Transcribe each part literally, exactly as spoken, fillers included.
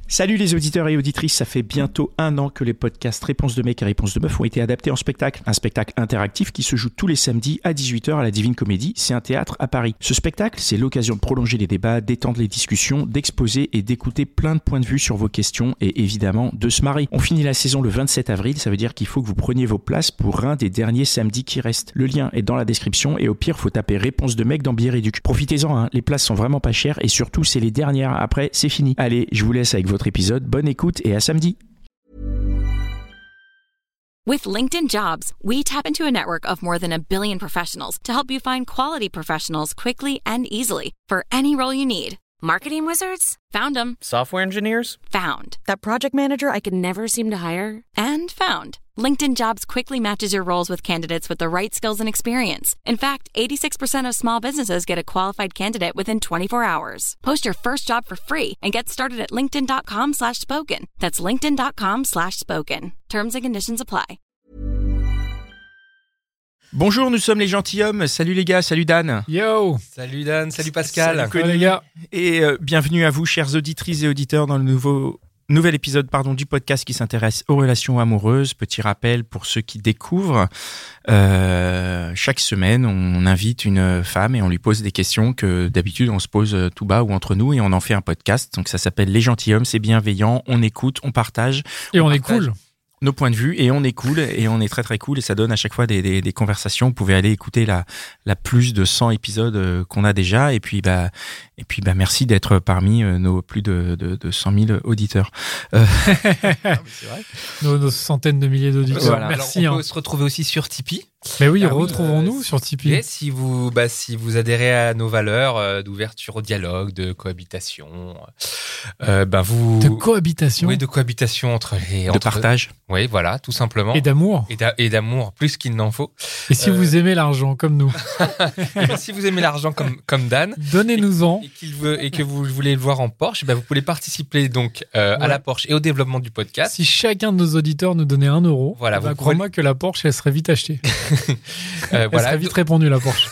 Salut les auditeurs et auditrices, ça fait bientôt un an que les podcasts Réponse de mec et Réponse de meuf ont été adaptés en spectacle. Un spectacle interactif qui se joue tous les samedis à dix-huit heures à la Divine Comédie, c'est un théâtre à Paris. Ce spectacle, c'est l'occasion de prolonger les débats, d'étendre les discussions, d'exposer et d'écouter plein de points de vue sur vos questions et évidemment de se marrer. On finit la saison le vingt-sept avril, ça veut dire qu'il faut que vous preniez vos places pour un des derniers samedis qui restent. Le lien est dans la description et au pire, faut taper Réponse de mec dans Bière-Éduc. Profitez-en, hein, les places sont vraiment pas chères et surtout, c'est les dernières. Après, c'est fini. Allez, je vous laisse avec votre épisode. Bonne écoute et à samedi. With LinkedIn Jobs, we tap into a network of more than a billion professionals to help you find quality professionals quickly and easily for any role you need. Marketing wizards? Found them. Software engineers? Found. That project manager I could never seem to hire? And found. LinkedIn Jobs quickly matches your roles with candidates with the right skills and experience. In fact, eighty-six percent of small businesses get a qualified candidate within twenty-four hours. Post your first job for free and get started at linkedin.com slash spoken. That's linkedin.com slash spoken. Terms and conditions apply. Bonjour, nous sommes les gentilshommes. Salut les gars, salut Dan. Yo. Salut Dan, salut Pascal. Salut, salut les gars. Et euh, bienvenue à vous, chères auditrices et auditeurs, dans le nouveau... nouvel épisode pardon, du podcast qui s'intéresse aux relations amoureuses. Petit rappel pour ceux qui découvrent. Euh, chaque semaine, on invite une femme et on lui pose des questions que d'habitude on se pose tout bas ou entre nous et on en fait un podcast. Donc ça s'appelle Les Gentilshommes, c'est bienveillant, on écoute, on partage. Et on, on est cool. Nos points de vue et on est cool et on est très très cool et ça donne à chaque fois des, des, des conversations. Vous pouvez aller écouter la, la plus de cent épisodes qu'on a déjà et puis bah et puis bah merci d'être parmi nos plus de, de, de cent mille auditeurs. Euh... non, c'est vrai. Nos, nos centaines de milliers d'auditeurs. Voilà. Merci. Alors, on hein. peut se retrouver aussi sur Tipeee. Mais oui, ah retrouvons-nous oui, euh, sur Tipeee. Et si vous, bah, si vous adhérez à nos valeurs euh, d'ouverture au dialogue, de cohabitation, euh, bah vous. De cohabitation. Oui, de cohabitation entre les. De entre... partage. Oui, voilà, tout simplement. Et d'amour. Et, d'a... et d'amour, plus qu'il n'en faut. Et si euh... vous aimez l'argent, comme nous. Et si vous aimez l'argent comme, comme Dan. Donnez-nous-en. Et, et, qu'il veut, et que vous voulez le voir en Porsche, bah vous pouvez participer donc euh, ouais. à la Porsche et au développement du podcast. Si chacun de nos auditeurs nous donnait un euro, voilà, bah, vous crois-moi que la Porsche, elle serait vite achetée. Euh, Elle voilà. serait vite répondue, la Porsche.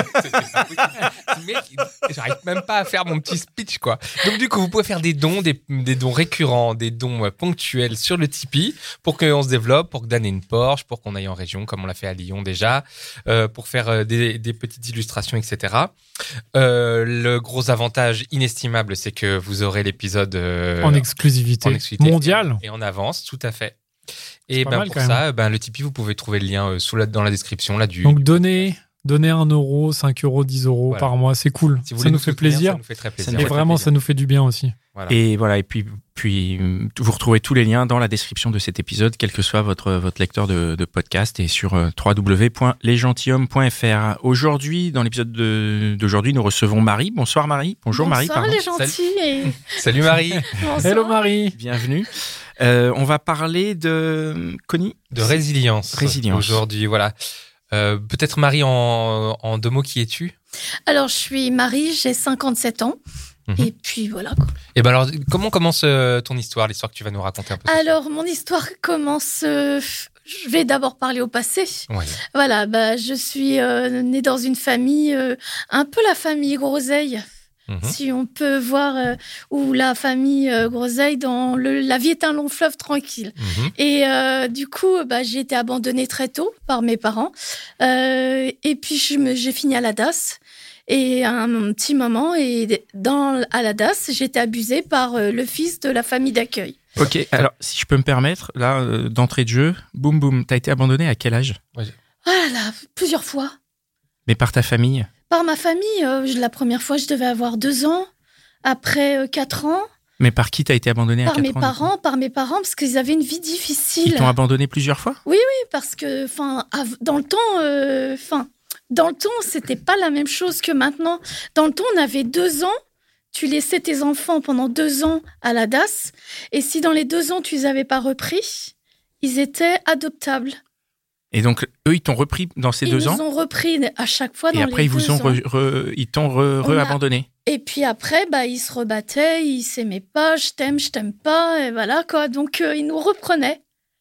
Mec, j'arrive même pas à faire mon petit speech, quoi. Donc, du coup, vous pouvez faire des dons, des, des dons récurrents, des dons ponctuels sur le Tipeee pour qu'on se développe, pour que Dan ait une Porsche, pour qu'on aille en région, comme on l'a fait à Lyon déjà, euh, pour faire des, des petites illustrations, et cetera. Euh, le gros avantage inestimable, c'est que vous aurez l'épisode euh, en exclusivité, en exclusivité mondiale et en avance, tout à fait. Et ben mal, pour ça, ben le Tipeee, vous pouvez trouver le lien euh, sous la, dans la description là du. Donc donnez, donnez un euro, cinq euros, dix euros voilà. par mois, c'est cool. Si ça nous, nous fait soutenir, plaisir. Ça nous fait très plaisir. Et vraiment, ça nous fait du bien aussi. Voilà. Et voilà, et puis, puis vous retrouvez tous les liens dans la description de cet épisode, quel que soit votre, votre lecteur de, de podcast et sur euh, w w w point les gentilshommes point f r. Aujourd'hui, dans l'épisode de, d'aujourd'hui, nous recevons Marie. Bonsoir Marie. Bonjour Bonsoir, Marie. Pardon. Les gentils. Et... Salut Marie. Hello Marie. Bienvenue. Euh, on va parler de Connie. De résilience. Résilience. Aujourd'hui, voilà. Euh, peut-être Marie, en, en deux mots, qui es-tu ? Alors, je suis Marie, j'ai cinquante-sept ans. Mmh. Et puis voilà quoi. Et ben alors, comment commence euh, ton histoire, l'histoire que tu vas nous raconter un peu ? Alors, mon histoire commence. Euh, je vais d'abord parler au passé. Ouais. Voilà, bah je suis euh, née dans une famille, euh, un peu la famille Groseille. Mmh. Si on peut voir euh, où la famille euh, Groseille dans le la vie est un long fleuve tranquille. Mmh. Et euh, du coup, bah j'ai été abandonnée très tôt par mes parents. Euh, et puis je me, j'ai fini à la D A S. Et à un petit moment, et dans, à la D A S, j'ai été abusée par euh, le fils de la famille d'accueil. Ok, alors si je peux me permettre, là, euh, d'entrée de jeu, boum boum, t'as été abandonnée à quel âge ? Ah là là, plusieurs fois. Mais par ta famille ? Par ma famille, euh, la première fois, je devais avoir deux ans, après euh, quatre ans. Mais par qui t'as été abandonnée à quatre ans ? Par mes parents, par mes parents, parce qu'ils avaient une vie difficile. Ils t'ont abandonnée plusieurs fois ? Oui, oui, parce que, enfin, dans le temps, enfin... Euh, Dans le temps, c'était pas la même chose que maintenant. Dans le temps, on avait deux ans. Tu laissais tes enfants pendant deux ans à la D A S. Et si dans les deux ans, tu les avais pas repris, ils étaient adoptables. Et donc, eux, ils t'ont repris dans ces ils deux ans ? Ils nous ont repris à chaque fois dans les deux ans. Et après, ils vous ont re, re, ils t'ont re, re-abandonné. A... Et puis après, bah, ils se rebattaient, ils s'aimaient pas, je t'aime, je t'aime pas, et voilà quoi. Donc, euh, ils nous reprenaient.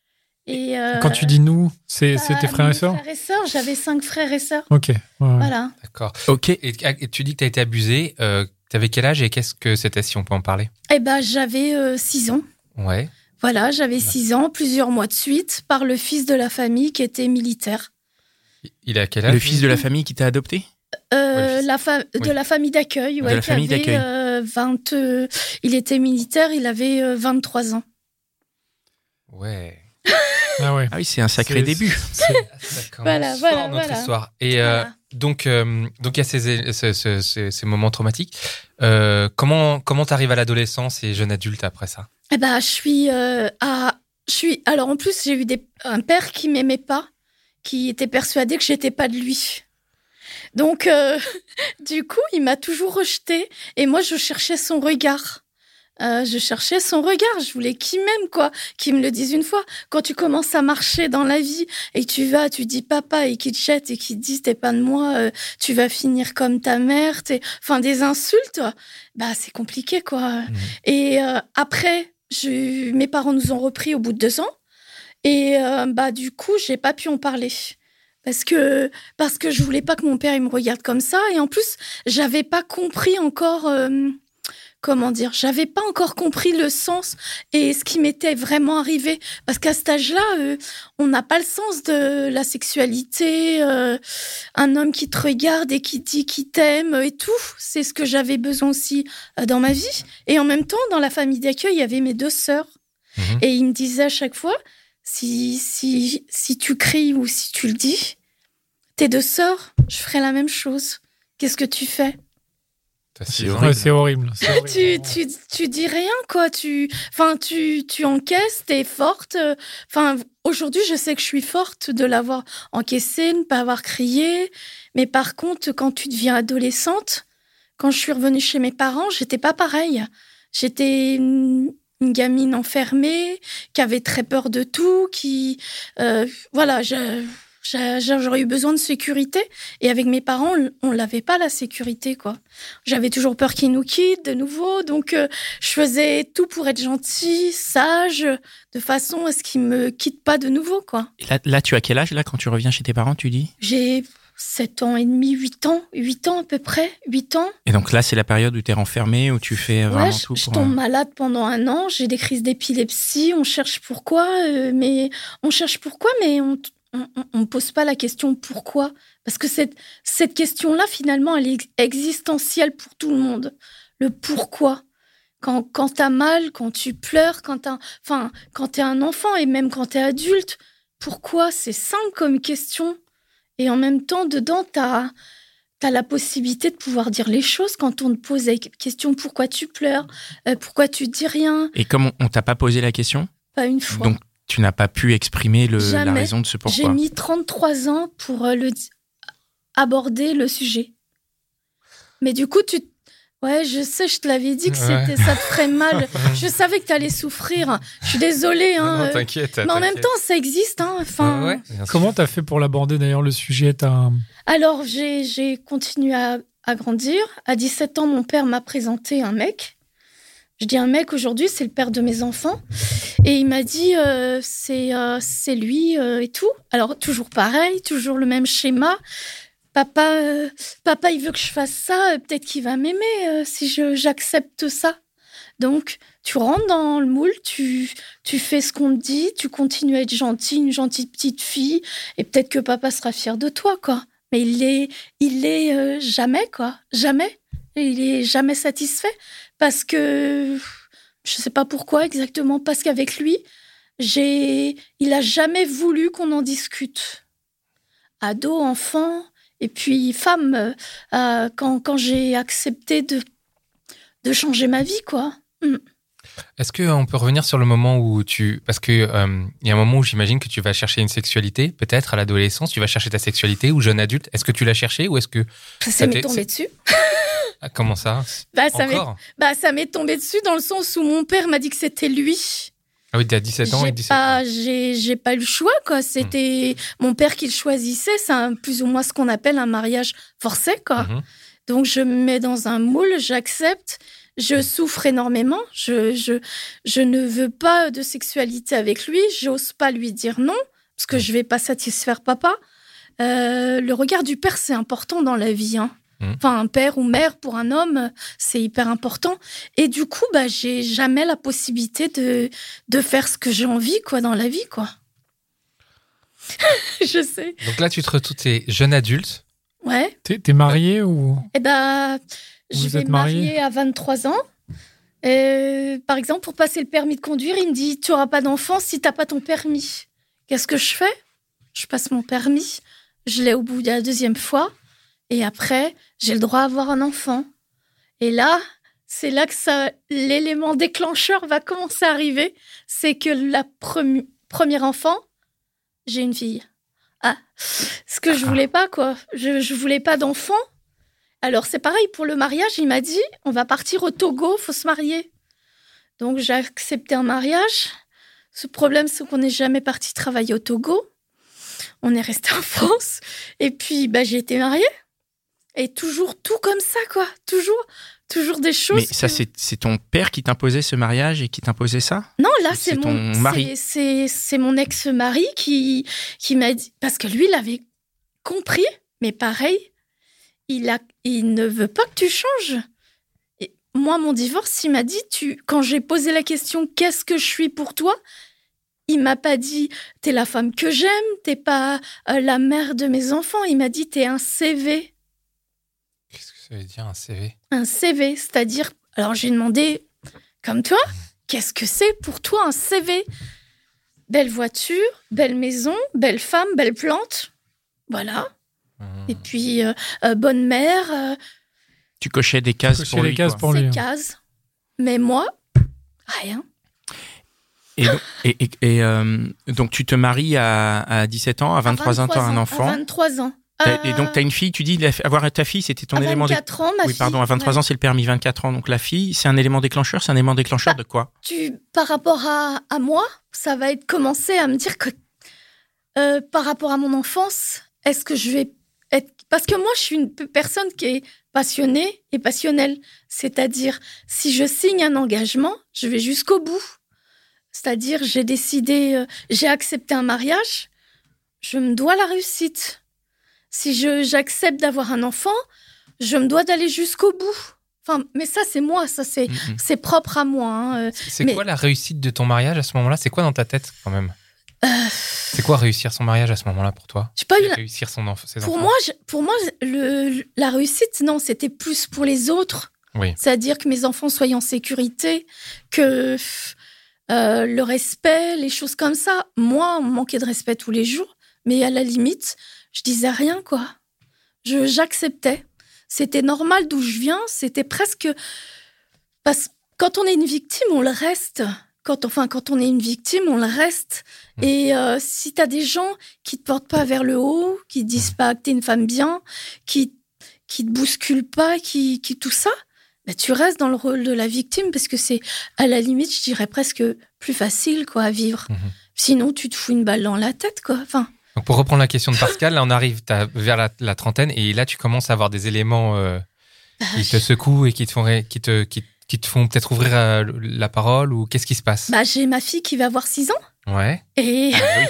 Et euh, quand tu dis nous, c'est, bah, c'est tes frères et sœurs ? Frères et sœurs, j'avais cinq frères et sœurs. Ok. Ouais, ouais. Voilà. D'accord. Ok. Et, et tu dis que tu as été abusée. Euh, T'avais quel âge et qu'est-ce que c'était, si on peut en parler? Eh ben, j'avais six ans. Ouais. Voilà, j'avais six ans, plusieurs mois de suite, par le fils de la famille qui était militaire. Il a quel âge? Le fils de la famille qui t'a adopté? Euh, Ouais, la fa- oui. De la famille d'accueil. Ouais, de la qui famille avait, d'accueil. euh, vingt, euh, il était militaire, il avait euh, vingt-trois ans. Ouais. Ah ouais. Ah oui, c'est un sacré C'est- début. Ça commence Voilà, fort, voilà, notre voilà. histoire. Et euh, Voilà. donc, euh, donc il y a ces, ces, ces, ces- ces moments traumatiques. Euh, comment comment t'arrives à l'adolescence et jeune adulte après ça? Eh ben, je suis euh, à, je suis. Alors en plus, j'ai eu des, un père qui m'aimait pas, qui était persuadé que j'étais pas de lui. Donc, euh, du coup, il m'a toujours rejetée. Et moi, je cherchais son regard. Euh, je cherchais son regard. Je voulais qu'il m'aime, quoi. Qu'il me le dise une fois. Quand tu commences à marcher dans la vie et que tu vas, tu dis papa et qu'il te jette et qu'il te dit t'es pas de moi, euh, tu vas finir comme ta mère. T'es... Enfin, des insultes, bah, c'est compliqué, quoi. Mmh. Et euh, après, je... mes parents nous ont repris au bout de deux ans. Et euh, bah, du coup, j'ai pas pu en parler. Parce que, parce que je voulais pas que mon père il me regarde comme ça. Et en plus, j'avais pas compris encore, euh, comment dire, j'avais pas encore compris le sens et ce qui m'était vraiment arrivé. Parce qu'à cet âge-là, euh, on n'a pas le sens de la sexualité. Euh, un homme qui te regarde et qui dit qu'il t'aime et tout. C'est ce que j'avais besoin aussi euh, dans ma vie. Et en même temps, dans la famille d'accueil, il y avait mes deux sœurs. Mmh. Et ils me disaient à chaque fois, Si, si, si tu cries ou si tu le dis, tes deux sœurs, je ferai la même chose. Qu'est-ce que tu fais? Ça, C'est c'est horrible. Ouais, c'est horrible. C'est horrible. tu, tu, tu dis rien, quoi. Tu, enfin, tu, tu encaisses, t'es forte. Enfin, aujourd'hui, je sais que je suis forte de l'avoir encaissé, ne pas avoir crié. Mais par contre, quand tu deviens adolescente, quand je suis revenue chez mes parents, j'étais pas pareille. J'étais une, une gamine enfermée, qui avait très peur de tout, qui, euh, voilà, je, je, j'aurais eu besoin de sécurité. Et avec mes parents, on l'avait pas, la sécurité, quoi. J'avais toujours peur qu'ils nous quittent de nouveau. Donc, euh, je faisais tout pour être gentille, sage, de façon à ce qu'ils me quittent pas de nouveau, quoi. Et là, là, tu as quel âge, là, quand tu reviens chez tes parents, tu dis? J'ai sept ans et demi, huit ans, huit ans à peu près, huit ans. Et donc là, c'est la période où tu es renfermé, où tu fais vraiment Ouais, je, tout je pour... tombe malade pendant un an, j'ai des crises d'épilepsie, on cherche pourquoi, euh, mais on cherche pourquoi, mais on on, on me pose pas la question pourquoi, parce que cette cette question-là finalement elle est existentielle pour tout le monde. Le pourquoi. Quand quand t'as mal, quand tu pleures, quand t'as, enfin quand t'es un enfant et même quand t'es adulte, pourquoi, c'est simple comme question. Et en même temps, dedans, t'as T'as la possibilité de pouvoir dire les choses quand on te pose la question pourquoi tu pleures, euh, pourquoi tu dis rien. Et comme on, on t'a pas posé la question, Pas une fois. donc tu n'as pas pu exprimer le, la Jamais. raison de ce pourquoi. J'ai mis trente-trois ans pour euh, le di- aborder le sujet. Mais du coup, tu... Ouais, je sais, je te l'avais dit que Ouais. c'était, ça te ferait mal. Je savais que t'allais souffrir. Je suis désolée. Hein, Non, euh, t'inquiète. mais en même t'inquiète. temps, ça existe. Hein, enfin... Ah ouais, bien sûr. Comment t'as fait pour l'aborder d'ailleurs le sujet? T'as... Alors, j'ai, j'ai continué à, à grandir. À dix-sept ans, mon père m'a présenté un mec. Je dis un mec aujourd'hui, c'est le père de mes enfants. Et il m'a dit, euh, c'est, euh, c'est lui euh, et tout. Alors, toujours pareil, toujours le même schéma. Papa, euh, papa, il veut que je fasse ça. euh, Peut-être qu'il va m'aimer euh, si je, j'accepte ça. Donc, tu rentres dans le moule, tu, tu fais ce qu'on te dit, tu continues à être gentille, une gentille petite fille. Et peut-être que papa sera fier de toi, quoi. Mais il est, il est euh, jamais, quoi. Jamais. Et il est jamais satisfait. Parce que, je sais pas pourquoi exactement, parce qu'avec lui, j'ai, il a jamais voulu qu'on en discute. Ado, enfant, et puis femme, euh, euh, quand, quand j'ai accepté de, de changer ma vie, quoi. Mm. Est-ce qu'on peut revenir sur le moment où tu... Parce qu'il euh, y a un moment où j'imagine que tu vas chercher une sexualité, peut-être à l'adolescence, tu vas chercher ta sexualité ou jeune adulte. Est-ce que tu l'as cherché ou est-ce que... Ça, Ça ça m'est t'est- tombé c'est- dessus. Ah, comment ça? Bah, ça m'est, Encore? bah, ça m'est tombé dessus dans le sens où mon père m'a dit que c'était lui. Ah oui, t'as dix-sept ans J'ai et dix-sept pas, ans. j'ai, j'ai pas eu le choix, quoi. C'était mon père qui le choisissait. C'est un, plus ou moins ce qu'on appelle un mariage forcé, quoi. Mhm. Donc, je me mets dans un moule, j'accepte. Je souffre énormément. Je, je, je ne veux pas de sexualité avec lui. J'ose pas lui dire non, parce que je vais pas satisfaire papa. Euh, le regard du père, c'est important dans la vie, hein. Mmh. Enfin, un père ou mère pour un homme, c'est hyper important. Et du coup, bah, j'ai jamais la possibilité de, de faire ce que j'ai envie, quoi, dans la vie, quoi. Je sais. Donc là, tu te retrouves, t'es jeune adulte. Ouais. T'es, t'es mariée ou... Eh ben, je vais me marier à vingt-trois ans. Et, par exemple, pour passer le permis de conduire, il me dit, tu n'auras pas d'enfant si tu n'as pas ton permis. Qu'est-ce que je fais ? Je passe mon permis, je l'ai au bout de la deuxième fois, et après, j'ai le droit à avoir un enfant. Et là, c'est là que ça, l'élément déclencheur va commencer à arriver. C'est que la premi- premier enfant, j'ai une fille. Ah, ce que je voulais pas, quoi. Je, je voulais pas d'enfant. Alors, c'est pareil pour le mariage. Il m'a dit, on va partir au Togo, faut se marier. Donc, j'ai accepté un mariage. Ce problème, c'est qu'on n'est jamais parti travailler au Togo. On est resté en France. Et puis, bah, j'ai été mariée. Et toujours tout comme ça, quoi. Toujours, toujours des choses. Mais ça, que... c'est, c'est ton père qui t'imposait ce mariage et qui t'imposait ça ? Non, là, c'est, c'est mon ton mari. C'est, c'est, c'est mon ex-mari qui, qui m'a dit... Parce que lui, il avait compris, mais pareil, il, a, il ne veut pas que tu changes. Et moi, mon divorce, il m'a dit... Tu, quand j'ai posé la question « Qu'est-ce que je suis pour toi ?» Il m'a pas dit « T'es la femme que j'aime, t'es pas euh, la mère de mes enfants. » Il m'a dit « T'es un C V. » Qu'est-ce que ça veut dire, un C V ? Un C V, c'est-à-dire... Alors, j'ai demandé, comme toi, qu'est-ce que c'est pour toi un C V ? Belle voiture, belle maison, belle femme, belle plante. Voilà. Mmh. Et puis, euh, euh, bonne mère. Euh... Tu cochais des cases cochais pour les lui. Cases pour lui. Ces cases. Mais moi, rien. Et, donc, et, et, et euh, donc, tu te maries à, à dix-sept ans, à vingt-trois, à vingt-trois ans, tu as un enfant. À vingt-trois ans. Euh... Et donc, tu as une fille, tu dis, avoir ta fille, c'était ton à élément... À vingt-quatre ans, ma oui, fille. pardon, à vingt-trois ouais. ans, c'est le permis, vingt-quatre ans. Donc, la fille, c'est un élément déclencheur, c'est un élément déclencheur bah, de quoi ? tu, Par rapport à, à moi, ça va être commencer à me dire que euh, par rapport à mon enfance, est-ce que je vais être... Parce que moi, je suis une personne qui est passionnée et passionnelle. C'est-à-dire, si je signe un engagement, je vais jusqu'au bout. C'est-à-dire, j'ai décidé, euh, j'ai accepté un mariage, je me dois la réussite. Si je, j'accepte d'avoir un enfant, je me dois d'aller jusqu'au bout. Enfin, mais ça, c'est moi, ça, c'est, mm-hmm. c'est propre à moi. Hein. C'est mais... quoi la réussite de ton mariage à ce moment-là ? C'est quoi dans ta tête, quand même ? euh... C'est quoi réussir son mariage à ce moment-là pour toi ? J'ai pas eu la... Réussir son enf- ses pour enfants moi, je... Pour moi, le... la réussite, non, c'était plus pour les autres. Oui. C'est-à-dire que mes enfants soient en sécurité, que euh, le respect, les choses comme ça. Moi, on me manquait de respect tous les jours, mais à la limite, je disais rien, quoi. Je, j'acceptais. C'était normal d'où je viens. C'était presque... Parce que quand on est une victime, on le reste. Quand, enfin, quand on est une victime, on le reste. Mmh. Et euh, si t'as des gens qui te portent pas vers le haut, qui te disent pas que t'es une femme bien, qui, qui te bousculent pas, qui, qui tout ça, bah, tu restes dans le rôle de la victime parce que c'est, à la limite, je dirais presque plus facile, quoi, à vivre. Mmh. Sinon, tu te fous une balle dans la tête, quoi. Enfin... Donc pour reprendre la question de Pascal, là on arrive vers la, la trentaine et là tu commences à avoir des éléments euh, bah, qui te secouent et qui te font, qui te, qui, qui te font peut-être ouvrir euh, la parole ou qu'est-ce qui se passe ? Bah j'ai ma fille qui va avoir six ans. Ouais. Et, ah, oui.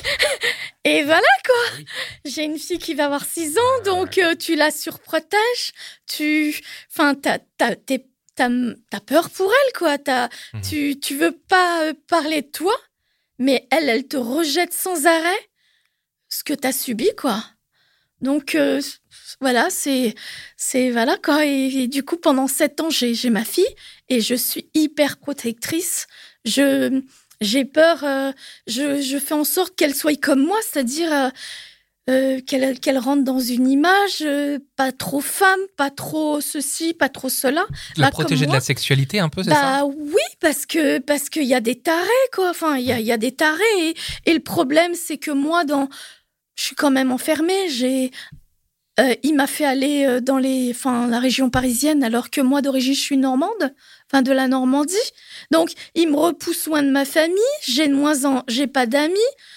et voilà quoi. Ah, oui. J'ai une fille qui va avoir six ans, ah, donc ouais. euh, tu la surprotèges, tu, enfin t'as, t'as, t'es, t'as, t'as peur pour elle quoi. T'as, mmh. tu, tu veux pas euh, parler de toi, mais elle, elle te rejette sans arrêt. Ce que tu as subi, quoi. Donc, euh, voilà, c'est, c'est, voilà, quoi. Et, et du coup, pendant sept ans, j'ai, j'ai ma fille et je suis hyper protectrice. Je, j'ai peur, euh, je, je fais en sorte qu'elle soit comme moi, c'est-à-dire euh, euh, qu'elle, qu'elle rentre dans une image, euh, pas trop femme, pas trop ceci, pas trop cela. La protéger de la sexualité, un peu, c'est bah, ça ? Bah oui, parce que, parce qu'il y a des tarés, quoi. Enfin, il y a, il y a des tarés. Et, et le problème, c'est que moi, dans... Je suis quand même enfermée. J'ai, euh, il m'a fait aller dans les, enfin, la région parisienne, alors que moi d'origine je suis normande, enfin de la Normandie. Donc il me repousse loin de ma famille. J'ai de moins en, j'ai pas d'amis.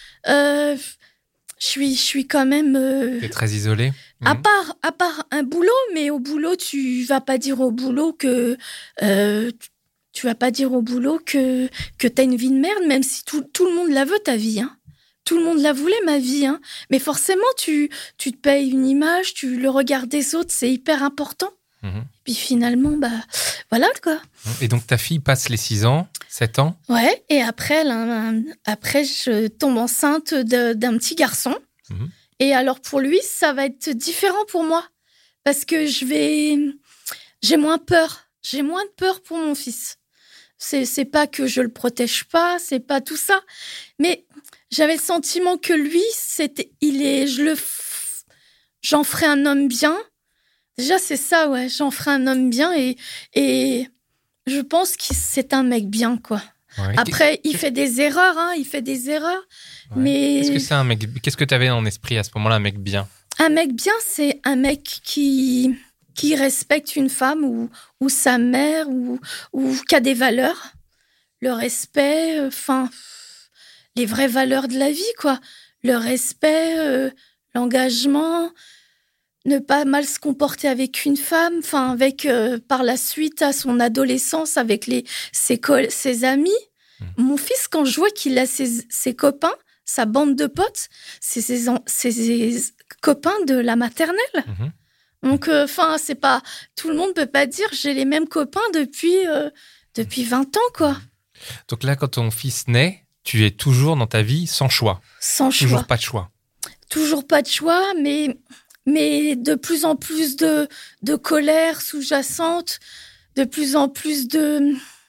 Euh, je suis, je suis quand même. Euh, T'es très isolée. À mmh. part, à part un boulot, mais au boulot tu vas pas dire au boulot que. Euh, tu vas pas dire au boulot que que t'as une vie de merde, même si tout tout le monde la veut ta vie, hein. tout le monde la voulait, ma vie. Hein. Mais forcément, tu, tu te payes une image, tu le regard des autres, c'est hyper important. Mmh. Puis finalement, bah, voilà quoi. Et donc ta fille passe les six ans, sept ans. Ouais, et après, là, après je tombe enceinte de, d'un petit garçon. Mmh. Et alors pour lui, ça va être différent pour moi. Parce que je vais... J'ai moins peur. J'ai moins de peur pour mon fils. C'est, c'est pas que je le protège pas, c'est pas tout ça. Mais j'avais le sentiment que lui, c'était, il est, je le, j'en ferai un homme bien. Déjà, c'est ça, ouais. J'en ferai un homme bien et, et je pense que c'est un mec bien, quoi. Ouais. Après, il fait des erreurs, hein. Il fait des erreurs. Ouais. Mais... Qu'est-ce que c'est un mec... Qu'est-ce que tu avais en esprit à ce moment-là, un mec bien? Un mec bien, c'est un mec qui, qui respecte une femme ou, ou sa mère ou, ou qui a des valeurs. Le respect, enfin, euh, les vraies valeurs de la vie, quoi. Le respect, euh, l'engagement, ne pas mal se comporter avec une femme, enfin, avec, euh, par la suite, à son adolescence, avec les, ses, co- ses amis. Mmh. Mon fils, quand je vois qu'il a ses, ses copains, sa bande de potes, c'est ses, ses, ses copains de la maternelle. Mmh. Donc, enfin, euh, c'est pas... Tout le monde peut pas dire j'ai les mêmes copains depuis, euh, depuis vingt ans, quoi. Donc là, quand ton fils naît, tu es toujours dans ta vie sans choix. Sans choix. Toujours pas de choix. Toujours pas de choix, mais, mais de plus en plus de, de colère sous-jacente, de plus en plus de...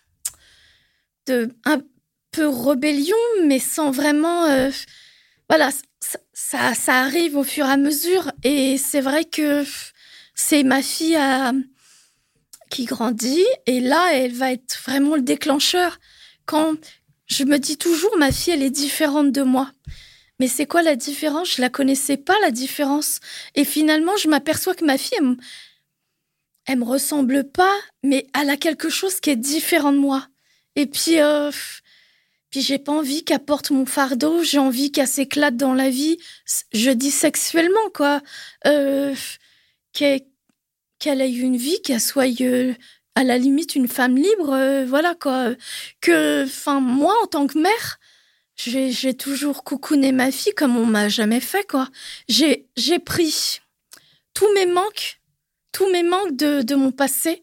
de un peu rébellion, mais sans vraiment... Euh, voilà, ça, ça, ça arrive au fur et à mesure. Et c'est vrai que c'est ma fille à, qui grandit, et là, elle va être vraiment le déclencheur. Quand je me dis toujours, ma fille, elle est différente de moi. Mais c'est quoi la différence? Je la connaissais pas, la différence. Et finalement, je m'aperçois que ma fille, elle, elle me ressemble pas, mais elle a quelque chose qui est différent de moi. Et puis, euh, puis j'ai pas envie qu'elle porte mon fardeau, j'ai envie qu'elle s'éclate dans la vie. Je dis sexuellement, quoi. Euh, qu'elle, qu'elle ait une vie, qu'elle soit... Euh, à la limite, une femme libre, euh, voilà, quoi. Que, enfin, moi, en tant que mère, j'ai, j'ai toujours coucouné ma fille comme on m'a jamais fait, quoi. J'ai, j'ai pris tous mes manques, tous mes manques de, de mon passé,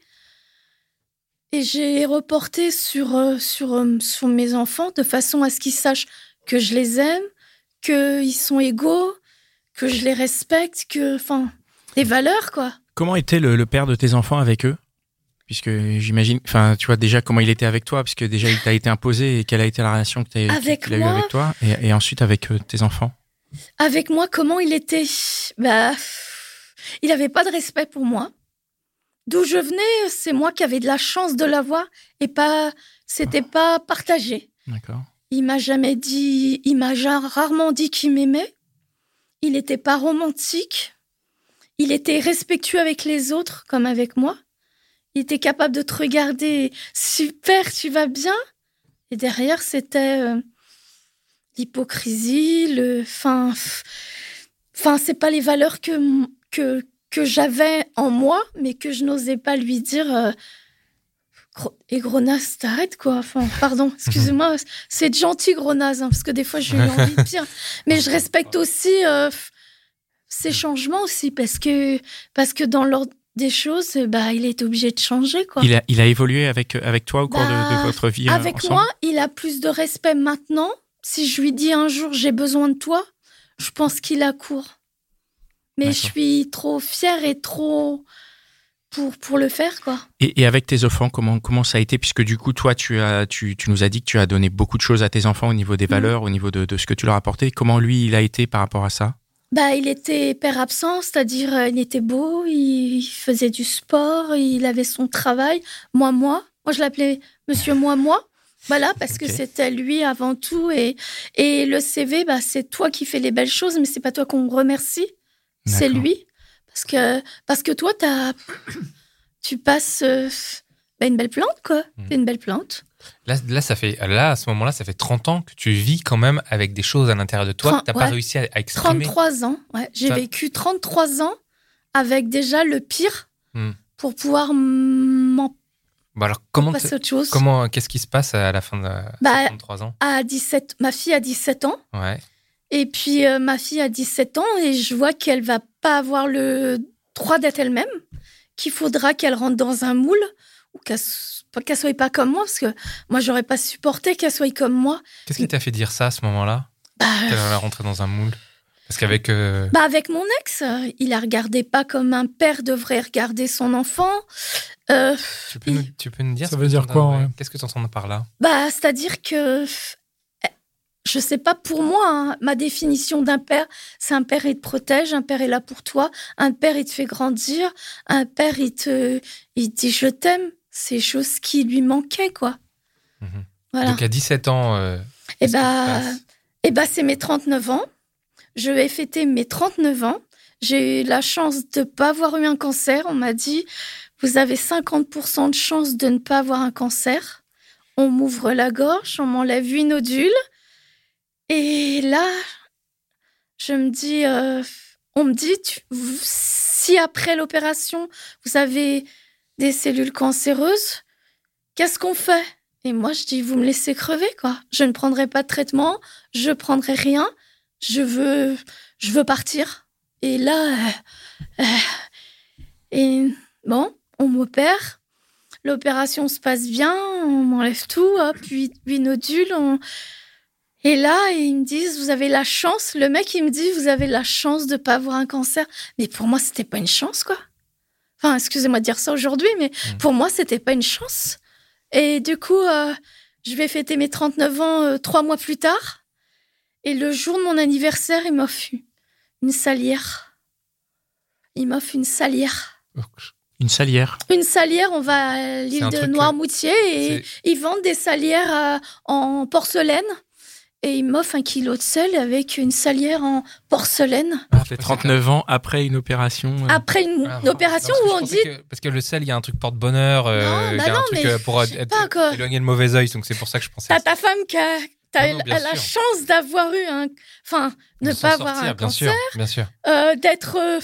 et j'ai reporté sur, euh, sur, euh, sur mes enfants de façon à ce qu'ils sachent que je les aime, qu'ils sont égaux, que je les respecte, que, enfin, des valeurs, quoi. Comment était le, le père de tes enfants avec eux? Puisque j'imagine, enfin, tu vois déjà comment il était avec toi, puisque déjà il t'a été imposé, et quelle a été la relation que tu as eue avec toi, et, et ensuite avec euh, tes enfants. Avec moi, comment il était? Bah, il avait pas de respect pour moi. D'où je venais, c'est moi qui avais de la chance de l'avoir, et pas, c'était pas partagé. D'accord. Il m'a jamais dit, il m'a rarement dit qu'il m'aimait. Il était pas romantique. Il était respectueux avec les autres, comme avec moi. Il était capable de te regarder, super, tu vas bien. Et derrière, c'était euh, l'hypocrisie, le, enfin, enfin, c'est pas les valeurs que que que j'avais en moi, mais que je n'osais pas lui dire. Euh, et Gronaz, t'arrêtes quoi. Enfin, pardon, excusez-moi, c'est gentil Gronaz, hein, parce que des fois j'ai eu envie de dire. Mais je respecte aussi euh, ces changements aussi, parce que parce que dans l'ordre des choses, bah, il est obligé de changer, quoi. Il a, il a évolué avec, avec toi au cours bah, de, de votre vie avec ensemble? moi, il a plus de respect maintenant. Si je lui dis un jour, j'ai besoin de toi, je pense qu'il accourt. Mais D'accord. Je suis trop fière et trop pour, pour le faire, quoi. Et, et avec tes enfants, comment, comment ça a été? Puisque du coup, toi, tu, as, tu, tu nous as dit que tu as donné beaucoup de choses à tes enfants au niveau des valeurs, mmh. au niveau de, de ce que tu leur as apporté. Comment lui, il a été par rapport à ça? Bah, il était père absent, c'est-à-dire euh, il était beau, il faisait du sport, il avait son travail. Moi, moi, moi je l'appelais Monsieur Moi, moi. Voilà, parce okay. que c'était lui avant tout. Et, et le C V, bah, c'est toi qui fais les belles choses, mais c'est pas toi qu'on remercie, D'accord. c'est lui. Parce que, parce que toi, t'as, tu passes euh, bah, une belle plante, quoi. Mmh. T'es une belle plante. Là, là, ça fait, là, à ce moment-là, ça fait trente ans que tu vis quand même avec des choses à l'intérieur de toi trente, que tu n'as ouais. pas réussi à, à exprimer. trente-trois ans, ouais. J'ai ça... vécu trente-trois ans avec déjà le pire hmm. pour pouvoir m'en bah alors, comment passer à autre chose. Comment, qu'est-ce qui se passe à la fin de bah, trente-trois ans? À dix-sept, ma fille a dix-sept ans. Ouais. Et puis, euh, ma fille a dix-sept ans et je vois qu'elle va pas avoir le droit d'être elle-même, qu'il faudra qu'elle rentre dans un moule ou qu'elle, qu'elle soit pas comme moi, parce que moi, j'aurais pas supporté qu'elle soit comme moi. Qu'est-ce qui t'a fait dire ça à ce moment-là? Bah, qu'elle allait rentrer dans un moule? Parce qu'avec... Euh... Bah avec mon ex, euh, il la regardait pas comme un père devrait regarder son enfant. Euh, tu, peux nous, tu peux nous dire ça veut dire quoi, ouais. Qu'est-ce que tu entends par là? Bah, c'est-à-dire que... Je sais pas, pour moi, hein, ma définition d'un père, c'est un père, il te protège, un père est là pour toi, un père, il te fait grandir, un père, il te, il te dit je t'aime. C'est choses qui lui manquaient, quoi. Mmh. Voilà. Donc, à dix-sept ans... Euh, et bah, et bah, c'est mes trente-neuf ans. Je vais fêter mes trente-neuf ans. J'ai eu la chance de ne pas avoir eu un cancer. On m'a dit, vous avez cinquante pour cent de chance de ne pas avoir un cancer. On m'ouvre la gorge, on m'enlève huit nodules. Et là, je me dis, euh, on me dit, tu, si après l'opération, vous avez des cellules cancéreuses, qu'est-ce qu'on fait? Et moi, je dis, vous me laissez crever, quoi. Je ne prendrai pas de traitement, je ne prendrai rien. Je veux, je veux partir. Et là, euh, euh, et bon, on m'opère. L'opération se passe bien, on m'enlève tout, hop, huit, huit nodules. On... Et là, ils me disent, vous avez la chance. Le mec, il me dit, vous avez la chance de pas avoir un cancer. Mais pour moi, c'était pas une chance, quoi. Enfin, excusez-moi de dire ça aujourd'hui, mais mmh. pour moi, c'était pas une chance. Et du coup, euh, je vais fêter mes trente-neuf ans euh, trois mois plus tard. Et le jour de mon anniversaire, il m'offre une salière. Il m'offre une salière. Une salière. Une salière, on va à l'île de Noirmoutier et c'est... ils vendent des salières euh, en porcelaine. Et il m'offre un kilo de sel avec une salière en porcelaine. Ça fait trente-neuf ans après une opération. Euh... Après une, ah, une opération non, où on dit... Que, parce que le sel, il y a un truc porte-bonheur, euh, non, bah il y a non, un truc mais pour être, pas, éloigner le mauvais œil, donc c'est pour ça que je pensais T'as à ça. ta femme qui a... T'as non, non, la sûr. chance d'avoir eu un... Enfin, de ne pas sortir, avoir un bien cancer. Sûr, bien sûr. Euh, d'être... Euh...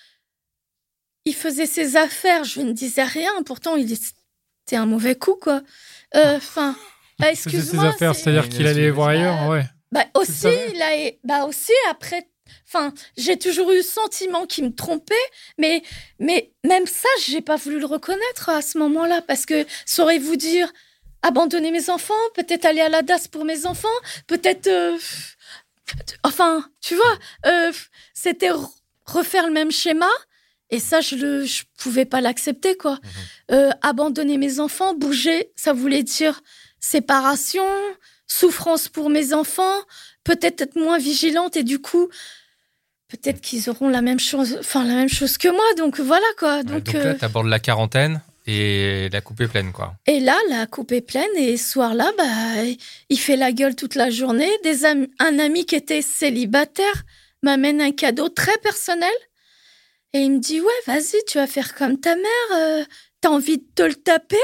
Il faisait ses affaires, je ne disais rien. Pourtant, il était un mauvais coup, quoi. Enfin, euh, bah, excuse-moi. Il faisait ses affaires, c'est... c'est-à-dire qu'il allait voir ailleurs, ouais. Bah aussi, il a... bah aussi, après... Enfin, j'ai toujours eu le sentiment qu'il me trompait, mais, mais même ça, j'ai pas voulu le reconnaître à ce moment-là, parce que saurez-vous dire... abandonner mes enfants, peut-être aller à la D A S pour mes enfants, peut-être... Euh, enfin, tu vois, euh, c'était re- refaire le même schéma, et ça, je ne je pouvais pas l'accepter, quoi. Mmh. Euh, abandonner mes enfants, bouger, ça voulait dire séparation, souffrance pour mes enfants, peut-être être moins vigilante, et du coup, peut-être qu'ils auront la même chose, enfin, la même chose que moi, donc voilà, quoi. Donc, ouais, donc là, euh, tu abordes la quarantaine. Et la coupe est pleine, quoi. Et là, la coupe est pleine. Et ce soir-là, bah, il fait la gueule toute la journée. Des am- un ami qui était célibataire m'amène un cadeau très personnel. Et il me dit, ouais, vas-y, tu vas faire comme ta mère. Euh, t'as envie de te le taper?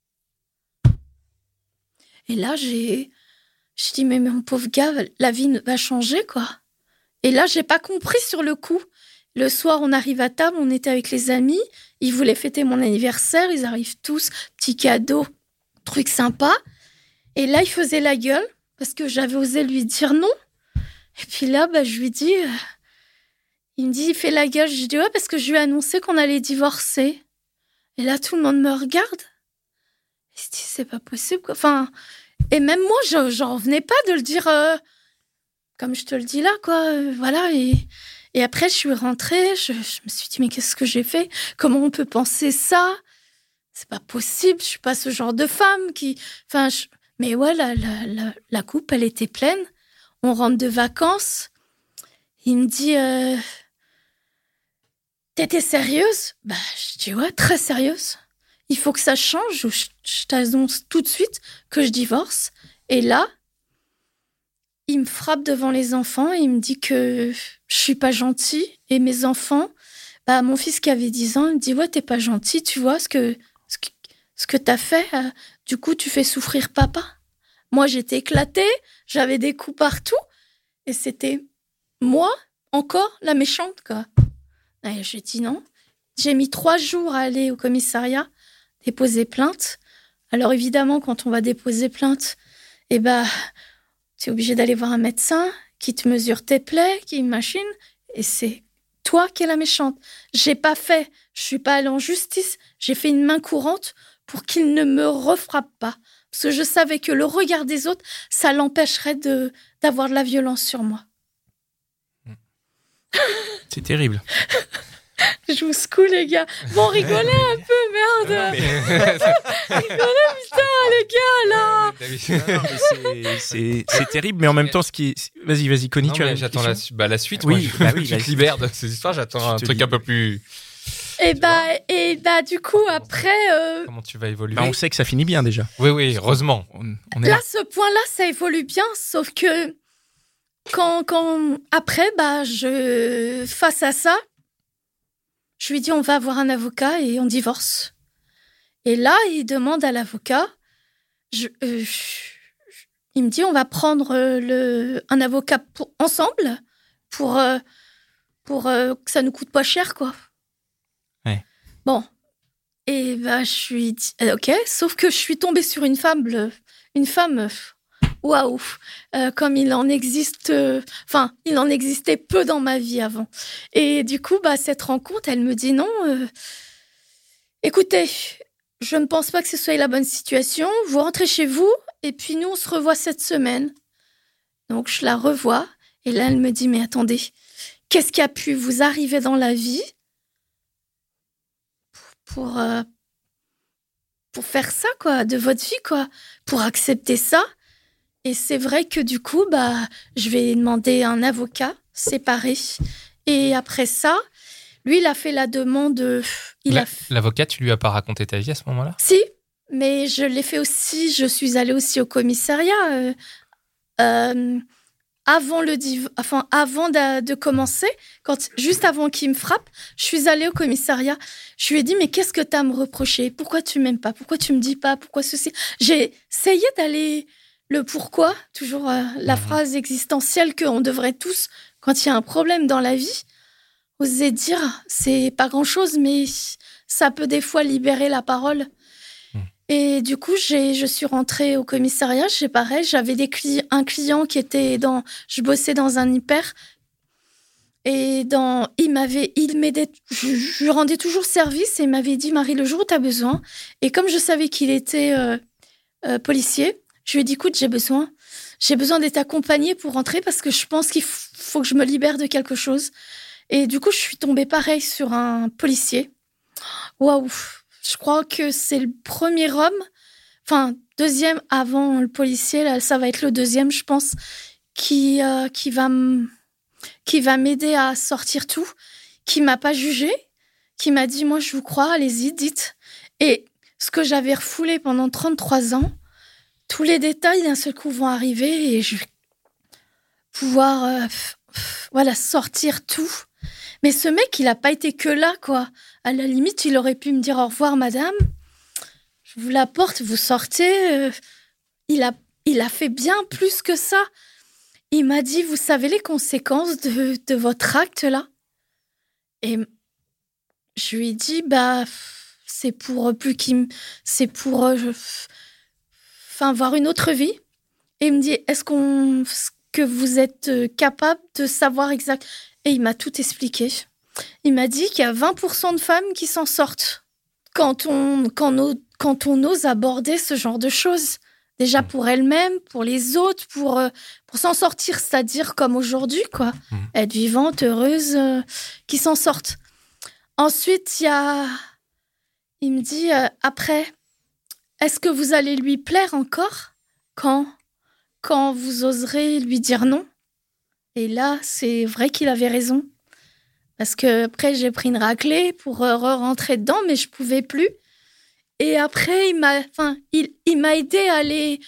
Et là, j'ai... Je dis, mais mon pauvre gars, la vie va changer, quoi. Et là, j'ai pas compris sur le coup. Le soir, on arrive à table, on était avec les amis. Ils voulaient fêter mon anniversaire. Ils arrivent tous, petits cadeaux, trucs sympas. Et là, il faisait la gueule parce que j'avais osé lui dire non. Et puis là, bah, je lui dis... Euh... Il me dit, il fait la gueule. Je dis, ouais, parce que je lui ai annoncé qu'on allait divorcer. Et là, tout le monde me regarde. Il se dit, c'est pas possible, quoi. Enfin, et même moi, je, j'en revenais pas de le dire euh, comme je te le dis là, quoi. Euh, voilà, et... Et après, je suis rentrée, je, je me suis dit, mais qu'est-ce que j'ai fait? Comment on peut penser ça? C'est pas possible, je suis pas ce genre de femme qui... Enfin, je... Mais ouais, la, la, la, la coupe, elle était pleine. On rentre de vacances. Il me dit, euh... t'étais sérieuse? Bah, je dis, ouais, très sérieuse. Il faut que ça change ou je, je t'annonce tout de suite que je divorce. Et là, il me frappe devant les enfants et il me dit que je suis pas gentille. Et mes enfants, bah, mon fils qui avait dix ans, il me dit, ouais, t'es pas gentille, tu vois ce que, ce que, ce que t'as fait. Euh, du coup, tu fais souffrir papa. Moi, j'étais éclatée, j'avais des coups partout. Et c'était moi, encore, la méchante, quoi. Et j'ai dit non. J'ai mis trois jours à aller au commissariat, déposer plainte. Alors évidemment, quand on va déposer plainte, eh ben... tu es obligé d'aller voir un médecin qui te mesure tes plaies, qui machine, et c'est toi qui es la méchante. J'ai pas fait, je suis pas allée en justice, j'ai fait une main courante pour qu'il ne me refrappe pas. Parce que je savais que le regard des autres, ça l'empêcherait de, d'avoir de la violence sur moi. C'est terrible. Je vous secoue, les gars. Bon, rigolez un peu, merde. Rigolez, putain, les gars, là. Non, mais c'est, c'est, c'est terrible, mais en même temps, ce qui est... Vas-y, vas-y, Connie, non, tu as j'attends la, su- bah, la suite. Oui, moi, bah oui, je, je te libère de ces histoires. J'attends un truc dis... un peu plus... Et bah, et bah, du coup, après... Euh... Comment tu vas évoluer? Bah, on sait que ça finit bien, déjà. Oui, oui, heureusement. On, on est là, là, ce point-là, ça évolue bien, sauf que quand, quand... Après, bah, je... Face à ça, je lui dis, on va avoir un avocat et on divorce. Et là, il demande à l'avocat, je, euh, je, il me dit, on va prendre le, un avocat pour, ensemble pour, euh, pour euh, que ça nous coûte pas cher, quoi. Ouais. Bon. Et bah, je lui dis, euh, ok, sauf que je suis tombée sur une femme, une femme, waouh, euh, comme il en existe, enfin, euh, il en existait peu dans ma vie avant. Et du coup, bah, cette rencontre, elle me dit non, euh, écoutez, je ne pense pas que ce soit la bonne situation, vous rentrez chez vous, et puis nous, on se revoit cette semaine. Donc, je la revois, et là, elle me dit, mais attendez, qu'est-ce qui a pu vous arriver dans la vie pour, euh, pour faire ça, quoi, de votre vie, quoi, pour accepter ça? Et c'est vrai que du coup, bah, je vais demander un avocat séparé. Et après ça, lui, il a fait la demande. Il La, a f... L'avocat, tu lui as pas raconté ta vie à ce moment-là? Si, mais je l'ai fait aussi. Je suis allée aussi au commissariat. Euh, euh, avant, le div... enfin, avant de, de commencer, quand, juste avant qu'il me frappe, je suis allée au commissariat. Je lui ai dit, mais qu'est-ce que tu as à me reprocher? Pourquoi tu m'aimes pas? Pourquoi tu me dis pas? Pourquoi ceci? J'ai essayé d'aller... Le pourquoi, toujours euh, la mmh. phrase existentielle qu'on devrait tous, quand il y a un problème dans la vie, oser dire, c'est pas grand-chose, mais ça peut des fois libérer la parole. Mmh. Et du coup, j'ai, je suis rentrée au commissariat, j'ai pareil, j'avais des cli- un client qui était dans... Je bossais dans un hyper, et dans, il m'avait... Il m'aidait, je, je lui rendais toujours service, et il m'avait dit, Marie, le jour où tu as besoin, et comme je savais qu'il était euh, euh, policier, je lui ai dit, écoute, j'ai besoin, j'ai besoin d'être accompagnée pour rentrer parce que je pense qu'il f- faut que je me libère de quelque chose. Et du coup, je suis tombée pareil sur un policier. Waouh, je crois que c'est le premier homme, enfin, deuxième avant le policier, là, ça va être le deuxième, je pense, qui, euh, qui, va, m- qui va m'aider à sortir tout, qui m'a pas jugée, qui m'a dit, moi, je vous crois, allez-y, dites. Et ce que j'avais refoulé pendant trente-trois ans, tous les détails d'un seul coup vont arriver et je vais pouvoir euh, f- f- voilà, sortir tout. Mais ce mec, il n'a pas été que là, quoi. À la limite, il aurait pu me dire au revoir, madame. Je vous la porte, vous sortez. Euh, il, a, il a fait bien plus que ça. Il m'a dit, vous savez les conséquences de, de votre acte, là? Et je lui ai dit, bah, c'est pour plus qu'il me... C'est pour... Euh, je, Enfin, avoir une autre vie. Et il me dit, est-ce qu'on, que vous êtes capable de savoir exact? Et il m'a tout expliqué. Il m'a dit qu'il y a vingt pour cent de femmes qui s'en sortent quand on, quand, on, quand on ose aborder ce genre de choses. Déjà pour elles-mêmes, pour les autres, pour, pour s'en sortir, c'est-à-dire comme aujourd'hui, quoi. Mmh. Être vivante, heureuse, euh, qui s'en sortent. Ensuite, il y a... Il me dit, euh, après... Est-ce que vous allez lui plaire encore quand, quand vous oserez lui dire non? Et là, c'est vrai qu'il avait raison. Parce que après, j'ai pris une raclée pour euh, re-rentrer dedans, mais je pouvais plus. Et après, il m'a, enfin, il, il m'a aidé à aller,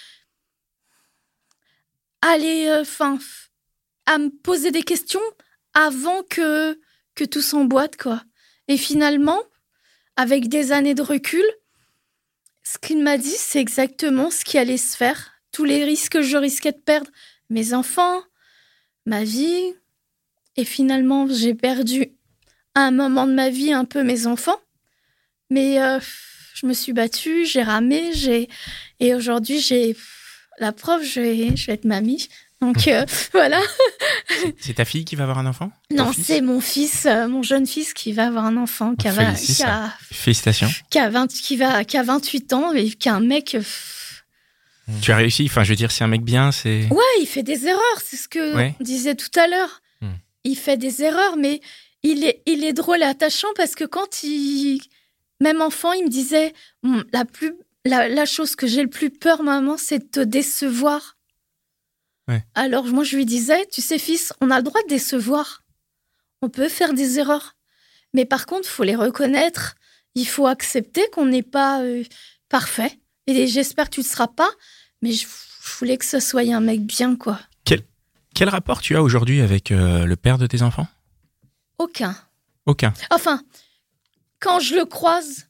aller, enfin, euh, à me poser des questions avant que que tout s'emboîte, quoi. Et finalement, avec des années de recul, ce qu'il m'a dit, c'est exactement ce qui allait se faire. Tous les risques que je risquais de perdre. Mes enfants, ma vie. Et finalement, j'ai perdu à un moment de ma vie un peu mes enfants. Mais euh, je me suis battue, j'ai ramé. J'ai... Et aujourd'hui, j'ai la preuve, je vais, je vais être mamie. Donc euh, voilà. C'est ta fille qui va avoir un enfant? Non, c'est mon fils, euh, mon jeune fils qui va avoir un enfant, qui a, vingt, qui a, Félicitations. Qui a, vingt, qui, va, qui a vingt-huit ans et qui a un mec. Euh, tu as réussi, enfin, je veux dire, c'est un mec bien, c'est. Ouais, il fait des erreurs, c'est ce que ouais. on disait tout à l'heure. Hmm. Il fait des erreurs, mais il est, il est drôle et attachant parce que quand il. Même enfant, il me disait la, plus, la, la chose que j'ai le plus peur, maman, c'est de te décevoir. Ouais. Alors, moi, je lui disais, tu sais, fils, on a le droit de décevoir. On peut faire des erreurs. Mais par contre, il faut les reconnaître. Il faut accepter qu'on n'est pas euh, parfait. Et j'espère que tu ne seras pas. Mais je, je voulais que ce soit un mec bien, quoi. Quel, quel rapport tu as aujourd'hui avec euh, le père de tes enfants? Aucun. Aucun. Enfin, quand je le croise,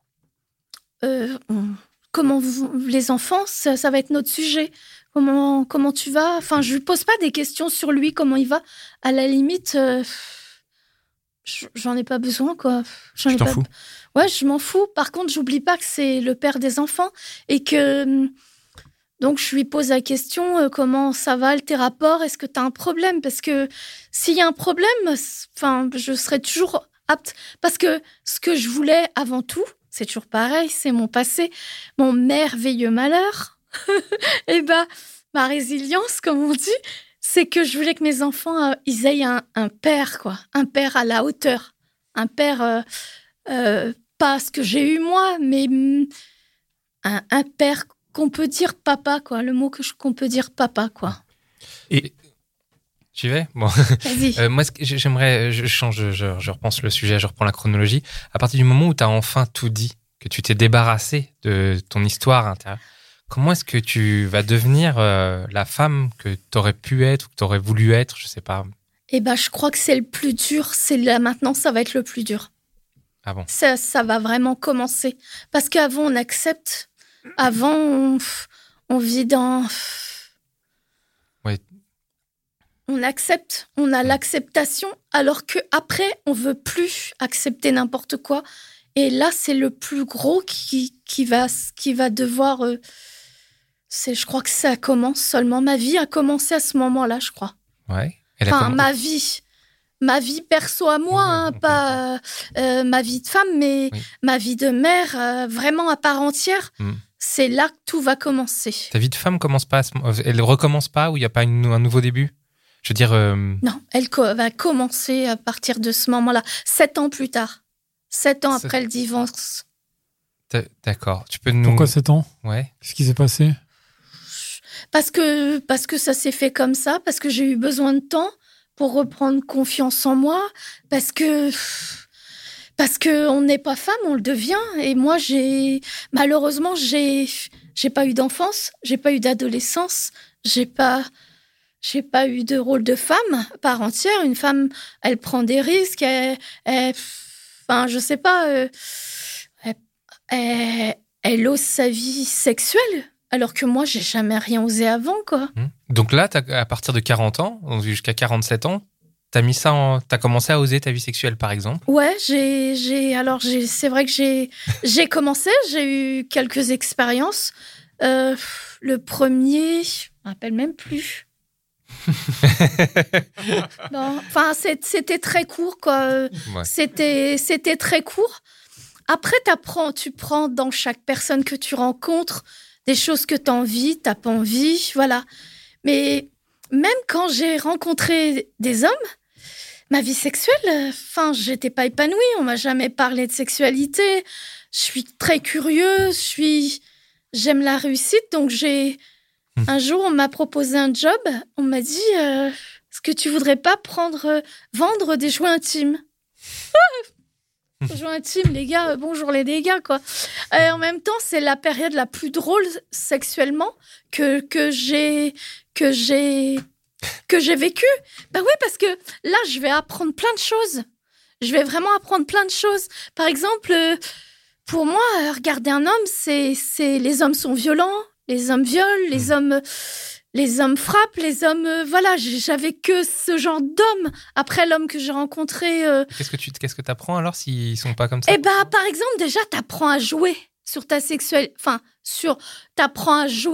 euh, on, comment vous, les enfants, ça, ça va être notre sujet. Comment, comment tu vas? Enfin, je lui pose pas des questions sur lui, comment il va. À la limite, euh, j'en ai pas besoin, quoi. J'en je ai t'en pas... fous. Ouais, je m'en fous. Par contre, j'oublie pas que c'est le père des enfants et que donc je lui pose la question euh, comment ça va, tes rapports? Est-ce que tu as un problème? Parce que s'il y a un problème, enfin, je serai toujours apte. Parce que ce que je voulais avant tout, c'est toujours pareil, c'est mon passé, mon merveilleux malheur. Et bah, ma résilience, comme on dit, c'est que je voulais que mes enfants, euh, ils aient un, un père, quoi. Un père à la hauteur. Un père, euh, euh, pas ce que j'ai eu moi, mais mm, un, un père qu'on peut dire papa, quoi. Le mot que je, qu'on peut dire papa, quoi. Et j'y vais? Bon. Vas-y. euh, moi, j'aimerais, je change, je, je repense le sujet, je reprends la chronologie. À partir du moment où tu as enfin tout dit, que tu t'es débarrassé de ton histoire intérieure, comment est-ce que tu vas devenir euh, la femme que tu aurais pu être ou que tu aurais voulu être, je sais pas? Eh ben, je crois que c'est le plus dur. C'est là maintenant, ça va être le plus dur. Ah bon? Ça, ça va vraiment commencer. Parce qu'avant, on accepte. Avant, on, on vit dans... Oui. On accepte. On a mmh. l'acceptation. Alors qu'après, on veut plus accepter n'importe quoi. Et là, c'est le plus gros qui, qui, va, qui va devoir... Euh, c'est, je crois que ça commence seulement. Ma vie a commencé à ce moment-là, je crois. Ouais. Enfin, ma vie. Ma vie perso à moi, hein, okay. pas euh, ma vie de femme, mais oui. ma vie de mère, euh, vraiment à part entière. Mm. C'est là que tout va commencer. Ta vie de femme commence pas, à ce... elle recommence pas ou il y a pas une, un nouveau début? Je veux dire. Euh... Non, elle co- va commencer à partir de ce moment-là, sept ans plus tard, sept ans C'est... après le divorce. D'accord. Tu peux nous. Pourquoi sept ans? Ouais. Qu'est-ce qui s'est passé? Parce que parce que ça s'est fait comme ça, parce que j'ai eu besoin de temps pour reprendre confiance en moi, parce que parce que on n'est pas femme, on le devient. Et moi, j'ai malheureusement j'ai j'ai pas eu d'enfance, j'ai pas eu d'adolescence, j'ai pas j'ai pas eu de rôle de femme part entière. Une femme, elle prend des risques, elle, elle enfin je sais pas, euh, elle, elle, elle ose sa vie sexuelle. Alors que moi, j'ai jamais rien osé avant, quoi. Donc là, à partir de quarante ans, jusqu'à quarante-sept ans, t'as mis ça en... t'as commencé à oser ta vie sexuelle, par exemple? Ouais, j'ai, j'ai, alors j'ai, c'est vrai que j'ai, j'ai commencé, j'ai eu quelques expériences. Euh, le premier, je me rappelle même plus. Non, enfin, c'est, c'était très court, quoi. Ouais. C'était, c'était très court. Après, t'apprends, tu prends dans chaque personne que tu rencontres des choses que tu as envie, tu n'as pas envie, voilà. Mais même quand j'ai rencontré des hommes, ma vie sexuelle, enfin, je n'étais pas épanouie, on ne m'a jamais parlé de sexualité. Je suis très curieuse, je suis... j'aime la réussite, donc j'ai... Mmh. Un jour, on m'a proposé un job, on m'a dit euh, « Est-ce que tu ne voudrais pas prendre, euh, vendre des jouets intimes ?» Jouets intimes, les gars, bonjour les dégâts, quoi. Et en même temps, c'est la période la plus drôle sexuellement que, que j'ai, que j'ai, que j'ai vécue. Bah oui, parce que là, je vais apprendre plein de choses. Je vais vraiment apprendre plein de choses. Par exemple, pour moi, regarder un homme, c'est, c'est, les hommes sont violents, les hommes violent, les hommes, les hommes frappent, les hommes, euh, voilà, j'avais que ce genre d'hommes. Après, l'homme que j'ai rencontré... Euh... Qu'est-ce que tu qu'est-ce que t'apprends alors s'ils sont pas comme ça? Eh ben, bah, par exemple, déjà, t'apprends à jouer sur ta sexualité. Enfin, sur... T'apprends à jouer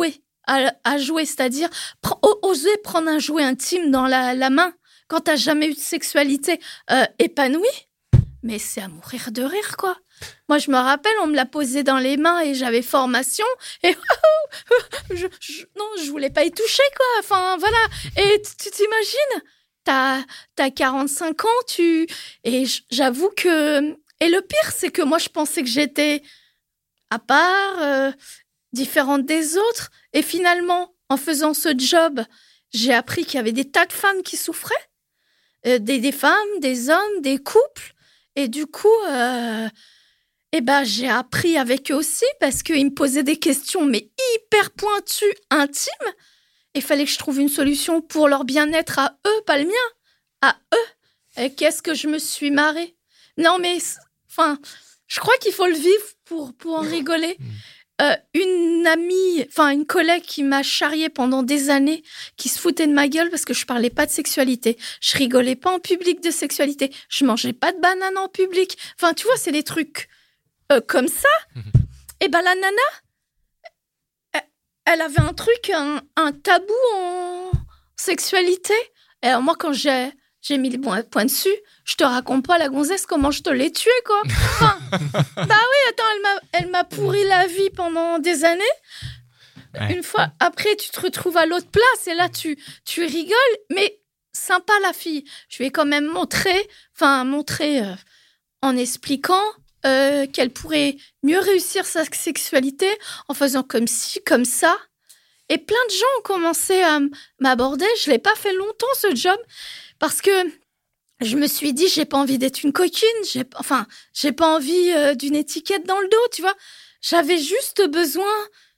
à, à jouer, c'est-à-dire pr- oser prendre un jouet intime dans la, la main quand t'as jamais eu de sexualité euh, épanouie, mais c'est à mourir de rire, quoi. Moi, je me rappelle, on me l'a posé dans les mains et j'avais formation et je, je, non, je voulais pas y toucher, quoi. Enfin, voilà. Et tu t'imagines, t'as, t'as quarante-cinq ans, tu... Et j'avoue que... Et le pire, c'est que moi, je pensais que j'étais à part, euh, différente des autres. Et finalement, en faisant ce job, j'ai appris qu'il y avait des tas de femmes qui souffraient. Euh, des, des femmes, des hommes, des couples. Et du coup... Euh, Eh ben, j'ai appris avec eux aussi parce qu'ils me posaient des questions, mais hyper pointues, intimes. Il fallait que je trouve une solution pour leur bien-être à eux, pas le mien. À eux. Et qu'est-ce que je me suis marrée. Non, mais, enfin, je crois qu'il faut le vivre pour, pour en rigoler. Euh, une amie, enfin, une collègue qui m'a charriée pendant des années, qui se foutait de ma gueule parce que je parlais pas de sexualité. Je rigolais pas en public de sexualité. Je mangeais pas de bananes en public. Enfin, tu vois, c'est des trucs... Euh, comme ça, mmh. Et ben la nana, elle, elle avait un truc, un, un tabou en sexualité. Et alors moi, quand j'ai, j'ai mis le bon point dessus, je te raconte pas la gonzesse comment je te l'ai tuée, quoi. Enfin, bah oui, attends, elle m'a, elle m'a pourri la vie pendant des années. Ouais. Une fois, après, tu te retrouves à l'autre place et là, tu, tu rigoles, mais sympa la fille. Je lui ai quand même montré, enfin, montré euh, en expliquant Euh, qu'elle pourrait mieux réussir sa sexualité en faisant comme ci, comme ça. Et plein de gens ont commencé à m'aborder. Je ne l'ai pas fait longtemps, ce job, parce que je me suis dit, j'ai pas envie d'être une coquine. J'ai, enfin, j'ai pas envie euh, d'une étiquette dans le dos, tu vois. J'avais juste besoin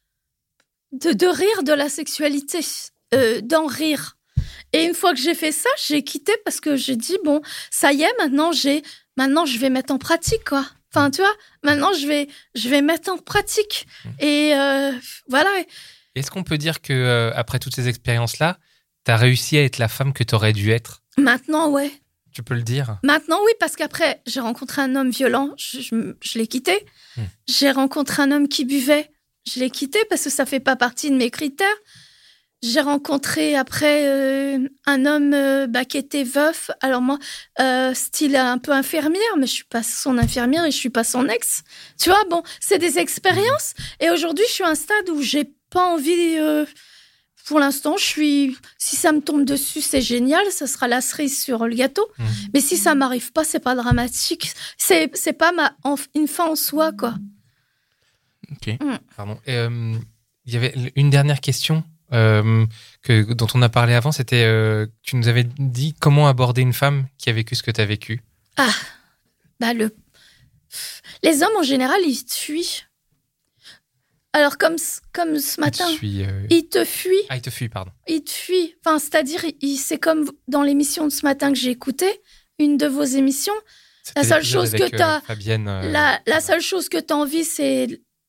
de, de rire de la sexualité, euh, d'en rire. Et une fois que j'ai fait ça, j'ai quitté parce que j'ai dit, bon, ça y est, maintenant, j'ai, maintenant je vais mettre en pratique, quoi. Enfin, tu vois, maintenant, je vais, je vais mettre en pratique. Et euh, voilà. Est-ce qu'on peut dire que euh, après toutes ces expériences-là, tu as réussi à être la femme que tu aurais dû être ? Maintenant, ouais. Tu peux le dire ? Maintenant, oui, parce qu'après, j'ai rencontré un homme violent, je, je, je l'ai quitté. Mmh. J'ai rencontré un homme qui buvait, je l'ai quitté parce que ça fait pas partie de mes critères. J'ai rencontré après euh, un homme euh, bah, qui était veuf. Alors moi, euh, style un peu infirmière, mais je suis pas son infirmière et je suis pas son ex. Tu vois, bon, c'est des expériences. Et aujourd'hui, je suis à un stade où j'ai pas envie. Euh, pour l'instant, je suis. Si ça me tombe dessus, c'est génial. Ça sera la cerise sur le gâteau. Mmh. Mais si ça m'arrive pas, c'est pas dramatique. C'est c'est pas ma en, une fin en soi, quoi. Ok. Mmh. Pardon. Il euh, y avait une dernière question. Euh, que, dont on a parlé avant, c'était euh, tu nous avais dit comment aborder une femme qui a vécu ce que tu as vécu. Ah, bah le... Les hommes en général, ils te fuient. Alors comme, comme ce matin, il te, fuit, euh... il te fuit. Ah, il te fuit, pardon. Il te fuit. Enfin, c'est-à-dire, il, c'est comme dans l'émission de ce matin que j'ai écoutée, une de vos émissions. C'était la seule chose que euh, t'as, Fabienne, euh... la, la seule chose que t'as envie, c'est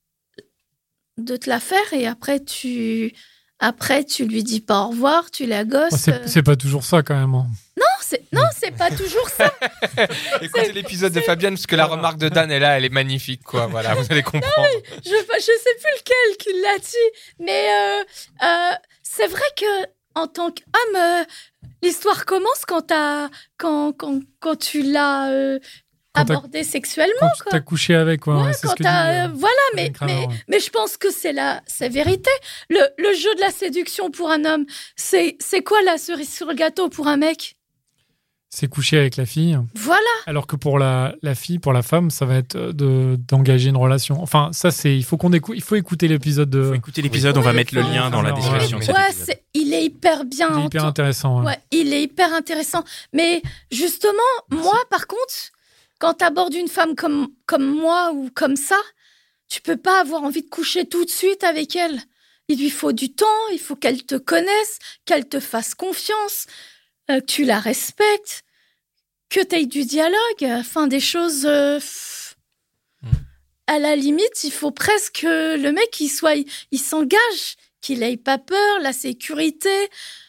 de te la faire et après tu... Après, tu lui dis pas au revoir, tu la gosses. Oh, c'est, c'est pas toujours ça, quand même. Hein. Non, c'est, non, c'est pas toujours ça. Écoutez c'est, l'épisode c'est... de Fabienne, parce que la remarque de Dan est là, elle est magnifique, quoi. Voilà, vous allez comprendre. Non, je, je sais plus lequel qui l'a dit, mais euh, euh, c'est vrai que en tant qu'homme, euh, l'histoire commence quand, t'as, quand, quand, quand tu l'as... Euh, abordé t'as, sexuellement, quand quoi. T'as couché avec, quoi. Ouais, ouais, c'est quand ce que t'as, dit, euh, voilà, mais, mais, mais je pense que c'est la, c'est vérité. Le, le jeu de la séduction pour un homme, c'est, c'est quoi la cerise sur le gâteau pour un mec ? C'est coucher avec la fille. Voilà. Alors que pour la, la fille, pour la femme, ça va être de, d'engager une relation. Enfin, ça, c'est, il faut qu'on écoute, il faut écouter l'épisode de. Il faut écouter l'épisode, oui, on va mettre le lien dans la description. Ouais, ouais c'est, il est hyper bien. Il est hyper intéressant. Ouais. ouais, il est hyper intéressant. Mais justement, Merci. moi, par contre, quand tu abordes une femme comme, comme moi ou comme ça, tu peux pas avoir envie de coucher tout de suite avec elle. Il lui faut du temps, il faut qu'elle te connaisse, qu'elle te fasse confiance, euh, que tu la respectes, que tu aies du dialogue, enfin des choses... Euh, mmh. À la limite, il faut presque que le mec il soit, il, il s'engage, qu'il ait pas peur, la sécurité...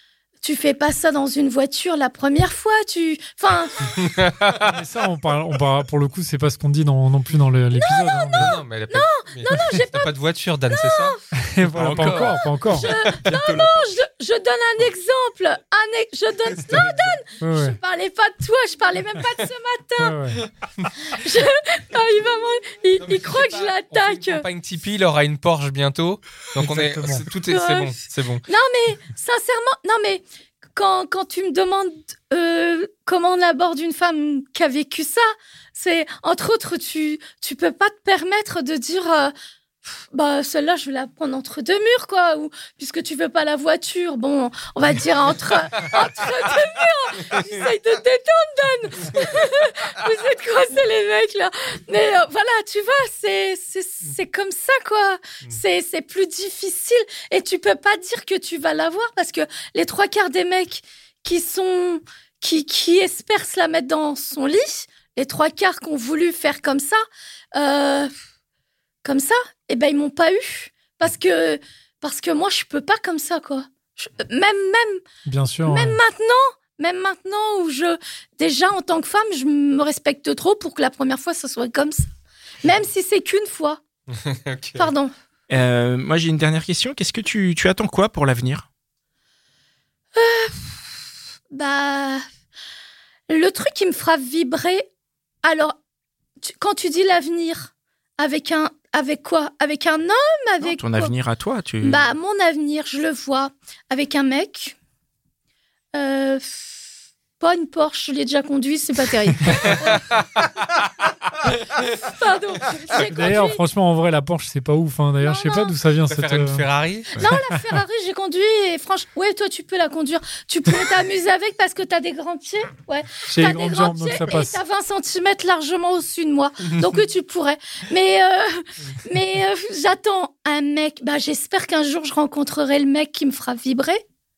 tu fais pas ça dans une voiture la première fois. Tu, enfin. Mais ça, on parle, on parle, pour le coup, c'est pas ce qu'on dit dans, non plus dans le, l'épisode. Non, non, hein, non, non, non, mais elle a pas, non, mais non, non, j'ai t'as pas. pas de voiture, Dan, c'est ça? mais... voilà, pas encore, pas encore. Je... Non, non, je, je donne un exemple. Un e... Je donne. Non, Dan, Ouais, ouais. je parlais pas de toi. Je parlais même pas de ce matin. Ouais, ouais. Je... Non, il va m'en- il, Non, mais il croit sais que pas, je On fait l'attaque. une campagne Tipeee, il aura une Porsche bientôt. Donc on est, Exactement. c'est, tout est, c'est bon, c'est bon. Non, mais sincèrement, non, mais quand, quand tu me demandes euh, comment on aborde une femme qui a vécu ça, c'est entre autres, tu tu peux pas te permettre de dire euh, bah celle-là je vais la prendre entre deux murs quoi, ou puisque tu veux pas la voiture, bon on va dire entre entre deux murs. J'essaye de te détendre, Dan. Vous êtes coincés les mecs là, mais euh, voilà, tu vois, c'est c'est c'est comme ça quoi. C'est c'est plus difficile et tu peux pas dire que tu vas l'avoir parce que les trois quarts des mecs qui sont qui qui espèrent se la mettre dans son lit, les trois quarts qui ont voulu faire comme ça, euh, comme ça, eh ben ils m'ont pas eu parce que parce que moi je peux pas comme ça quoi. Je- même même Bien sûr. même ouais. maintenant, même maintenant où je déjà en tant que femme, je me respecte trop pour que la première fois ce soit comme ça. Même si c'est qu'une fois. Ok. Pardon. Euh, moi, j'ai une dernière question. Qu'est-ce que tu, tu attends quoi pour l'avenir? Bah le truc qui me fera vibrer. Alors tu- quand tu dis l'avenir, avec un avec quoi? Avec un homme, Non, avec ton quoi? avenir à toi, tu... Bah, mon avenir, je le vois avec un mec. Euh, pas une Porsche, je l'ai déjà conduit, c'est pas terrible. Pardon. J'ai D'ailleurs, conduit... franchement, en vrai, la Porsche, c'est pas ouf. Hein. D'ailleurs, Non, je sais non. pas d'où ça vient. Tu vas Cette, faire une euh, Ferrari? Non, la Ferrari, j'ai conduit et franchement, ouais, toi, tu peux la conduire. Tu pourrais t'amuser avec parce que t'as des grands pieds. Ouais. J'ai T'as les des grandes grands jambes, donc pieds ça et passe. t'as vingt centimètres largement au-dessus de moi. Donc oui, tu pourrais. Mais, euh, mais euh, j'attends un mec. Bah, j'espère qu'un jour, je rencontrerai le mec qui me fera vibrer.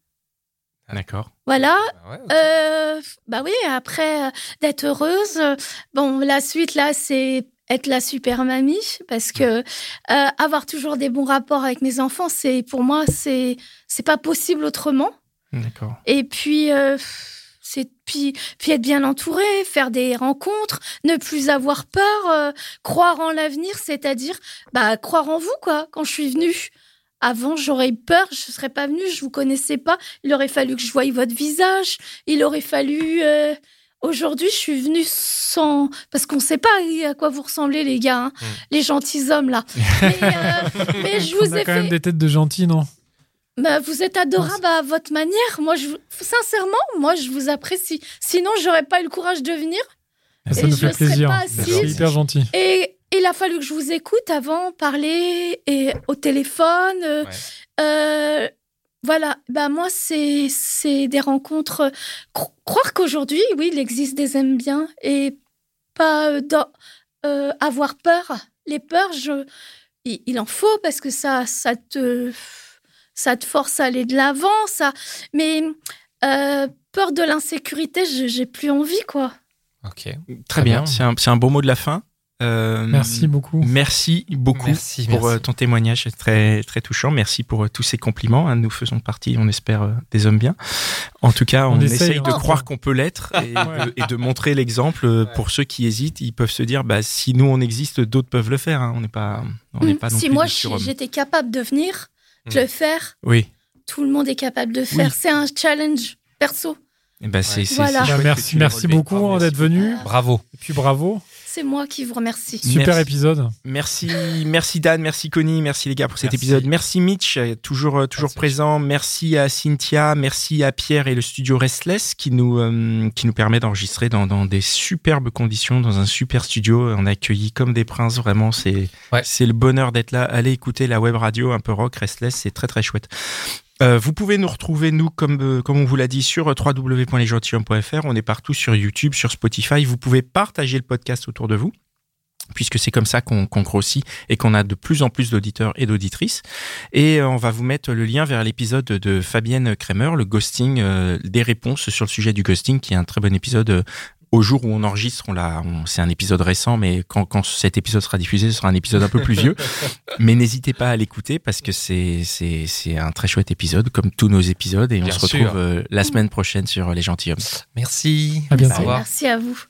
D'accord. Voilà. Ah ouais, ok. Euh, bah oui, après, euh, d'être heureuse. euh, Bon, la suite, là, c'est être la super mamie. Parce que euh, avoir toujours des bons rapports avec mes enfants, c'est pour moi, c'est c'est pas possible autrement. D'accord. Et puis, euh, c'est puis, puis être bien entouré, faire des rencontres, ne plus avoir peur, euh, croire en l'avenir, c'est-à-dire bah, croire en vous, quoi. Quand je suis venue, avant, j'aurais eu peur, je ne serais pas venue, je ne vous connaissais pas. Il aurait fallu que je voie votre visage. Il aurait fallu... euh, Aujourd'hui, je suis venue sans... Parce qu'on ne sait pas à quoi vous ressemblez, les gars, hein, Mm. les gentilshommes, là. Mais, euh, mais je On vous a ai quand même fait... des têtes de gentils, non? Bah, vous êtes adorable à votre manière. Moi, je... sincèrement, moi, je vous apprécie. Sinon, j'aurais pas eu le courage de venir. Ça Et nous je fait serais plaisir. pas C'est assise. hyper gentil. Et il a fallu que je vous écoute avant, parler et au téléphone. euh, Ouais. euh, voilà, bah moi, c'est, c'est des rencontres. Cro- croire qu'aujourd'hui, oui, il existe des aime bien et pas euh, dans- euh, avoir peur. Les peurs, je, il, il en faut parce que ça, ça te, ça te force à aller de l'avant. Ça, mais euh, peur de l'insécurité, je, j'ai plus envie, quoi. Ok. Très bien. C'est un, c'est un beau mot de la fin. Euh, Merci beaucoup. Merci beaucoup Merci, pour merci. euh, ton témoignage, c'est très très touchant. Merci pour euh, tous ces compliments. hein. Nous faisons partie, on espère, euh, des hommes bien. En tout cas, on, On essaye, essaye, de hein. croire qu'on peut l'être et, Ouais. de, et de montrer l'exemple euh, pour ceux qui hésitent. Ils peuvent se dire, bah si nous on existe, d'autres peuvent le faire. hein. On n'est pas, on n'est pas non si plus moi des je- surhommes. j'étais capable de venir, de Mm. le faire, Oui. tout le monde est capable de faire. Oui. C'est un challenge perso. Et ben c'est, Ouais. c'est, Voilà. c'est Bah, chouette merci, que tu l'aies merci relevé. beaucoup Bravo, hein, d'être merci. venu. Bravo. Et puis bravo. C'est moi qui vous remercie. Super Merci. épisode. Merci, merci Dan, merci Connie, merci les gars pour cet Merci. épisode. Merci Mitch, euh, toujours euh, toujours Merci. présent. Merci à Cynthia, merci à Pierre et le studio Restless qui nous euh, qui nous permet d'enregistrer dans dans des superbes conditions, dans un super studio. On a accueilli comme des princes, vraiment. C'est Ouais. c'est le bonheur d'être là. Allez écouter la web radio un peu rock Restless, c'est très très chouette. Euh, vous pouvez nous retrouver, nous, comme, euh, comme on vous l'a dit, sur w w w point les gentilshommes point f r. On est partout sur YouTube, sur Spotify. Vous pouvez partager le podcast autour de vous, puisque c'est comme ça qu'on qu'on grossit et qu'on a de plus en plus d'auditeurs et d'auditrices. Et euh, on va vous mettre le lien vers l'épisode de Fabienne Kremer, le ghosting, euh, des réponses sur le sujet du ghosting, qui est un très bon épisode euh, au jour où on enregistre, on l'a, on, c'est un épisode récent, mais quand, quand cet épisode sera diffusé, ce sera un épisode un peu plus vieux. Mais n'hésitez pas à l'écouter parce que c'est, c'est, c'est un très chouette épisode, comme tous nos épisodes. Et Bien on se sûr. retrouve euh, la semaine prochaine sur Les Gentilshommes. Merci. À bientôt. Au revoir. Merci à vous.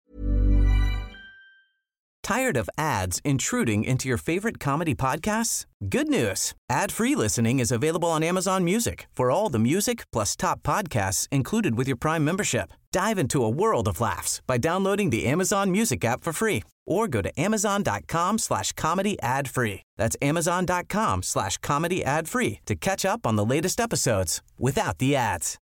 Tired of ads intruding into your favorite comedy podcasts? Good news. Ad-free listening is available on Amazon Music for all the music plus top podcasts included with your Prime membership. Dive into a world of laughs by downloading the Amazon Music app for free or go to amazon.com slash comedy ad free. That's amazon.com slash comedy ad free to catch up on the latest episodes without the ads.